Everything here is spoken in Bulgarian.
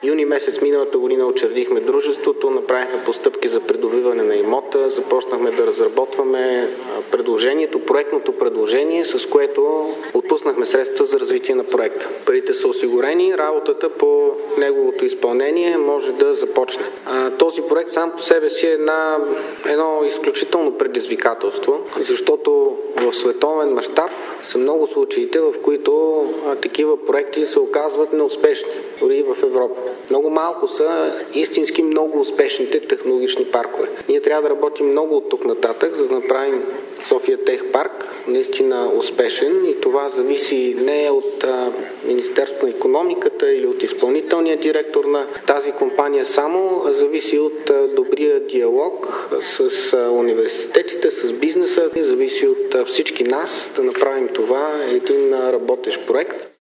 Юни месец миналата година учредихме дружеството, направихме постъпки за придобиване на имота, започнахме да разработваме проектното предложение, с което отпуснахме средства за развитие на проекта. Парите са осигурени, работата по неговото изпълнение може да започне. Този проект сам по себе си е едно изключително предизвикателство, защото в световен мащаб са много случаите, в които такива проекти се оказват неуспешни, дори и в Европа. Много малко са истински много успешните технологични паркове. Ние трябва да работим много от тук нататък, за да направим София Тех Парк наистина успешен, и това зависи не от Министерството на икономиката или от изпълнителния директор на тази компания само, зависи от добрия диалог с университетите, с бизнеса, зависи от всички нас да направим това един работещ проект.